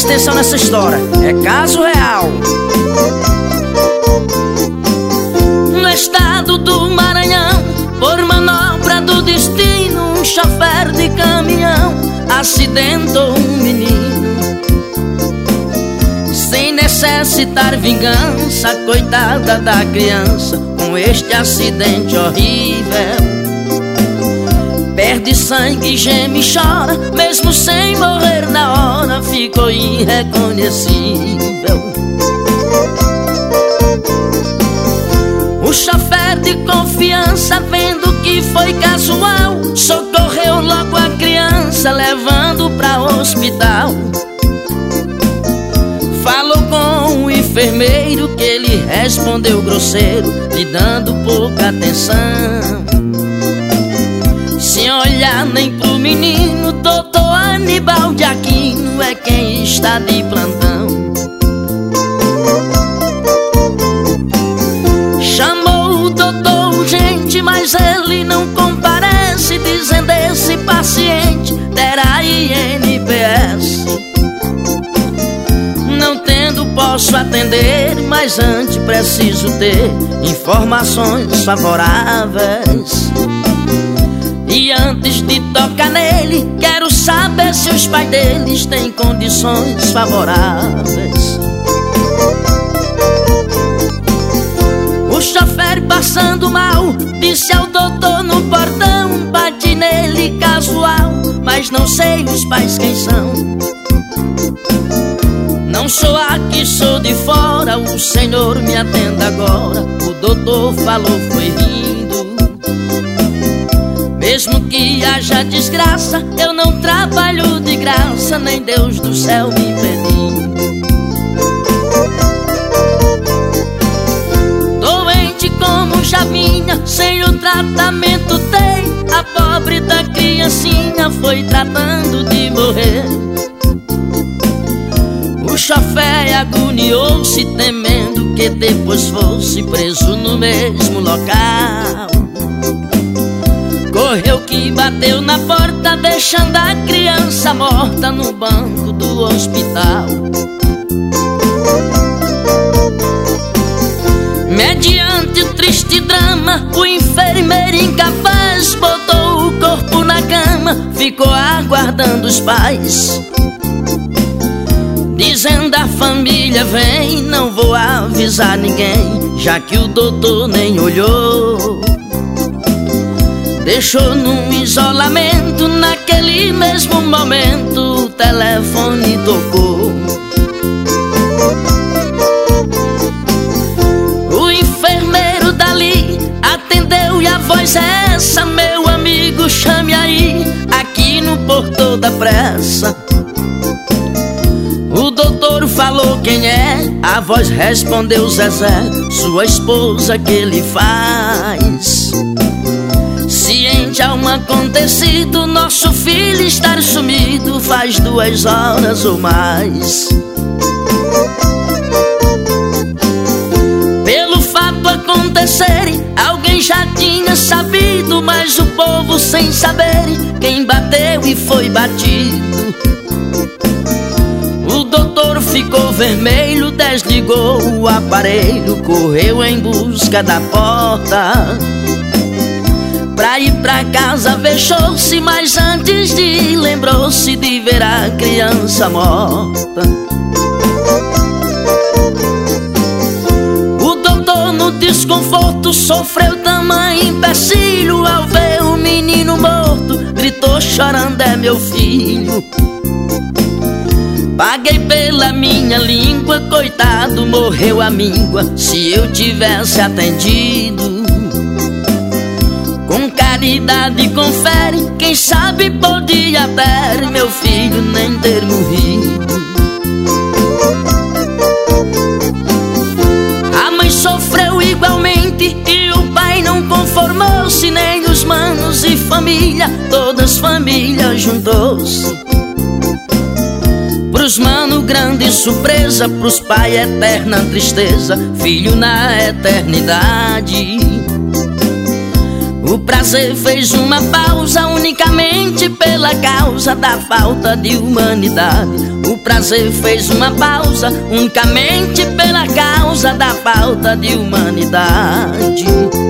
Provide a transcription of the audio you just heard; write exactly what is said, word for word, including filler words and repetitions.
Presta atenção nessa história, é caso real. No estado do Maranhão, por manobra do destino, um chofer de caminhão acidentou um menino. Sem necessitar vingança, coitada da criança, com este acidente horrível. Perde sangue, geme e chora, mesmo sem morrer na hora, ficou irreconhecível. O chofer de confiança, vendo que foi casual, socorreu logo a criança, levando pra hospital. Falou com o enfermeiro, que ele respondeu grosseiro, lhe dando pouca atenção. Sem olhar nem pro menino, doutor Aníbal de Aquino é quem está de plantão. Chamou o doutor urgente, mas ele não comparece, dizendo esse paciente terá I N P S. Não tendo posso atender, mas antes preciso ter informações favoráveis. E antes de tocar nele, quero saber se os pais deles têm condições favoráveis. O chofer, passando mal, disse ao doutor no portão: bati nele casual, mas não sei os pais quem são. Não sou aqui, sou de fora, o senhor me atenda agora. O doutor falou, foi rindo. Mesmo que haja desgraça, eu não trabalho de graça, nem Deus do céu me impedindo. Doente como já vinha, sem o tratamento tem, a pobre da criancinha foi tratando de morrer. O chofer agoniou-se, temendo que depois fosse preso no mesmo local. Correu que bateu na porta, deixando a criança morta no banco do hospital. Mediante o triste drama, o enfermeiro incapaz botou o corpo na cama, ficou aguardando os pais, dizendo a família: vem, não vou avisar ninguém, já que o doutor nem olhou. Deixou num isolamento, naquele mesmo momento o telefone tocou. O enfermeiro dali atendeu e a voz é essa: meu amigo, chame aí, aqui no portão da pressa. O doutor falou, quem é? A voz respondeu, Zezé, sua esposa, que ele faz. Ciente ao acontecido, nosso filho estar sumido faz duas horas ou mais. Pelo fato acontecer, alguém já tinha sabido, mas o povo sem saber quem bateu e foi batido. O doutor ficou vermelho, desligou o aparelho, correu em busca da porta. Pra ir pra casa fechou-se, mas antes de ir lembrou-se de ver a criança morta. O doutor no desconforto sofreu tamanho empecilho ao ver o menino morto, gritou chorando: é meu filho. Paguei pela minha língua, coitado, morreu a míngua, se eu tivesse atendido. Com caridade confere, quem sabe podia até meu filho nem ter morrido. A mãe sofreu igualmente e o pai não conformou-se, nem os manos e família, todas famílias juntou-se. Pros mano grande surpresa, pros pai eterna tristeza, filho na eternidade. O prazer fez uma pausa unicamente pela pela causa da falta de humanidade. O prazer fez uma pausa, unicamente pela causa da falta de humanidade.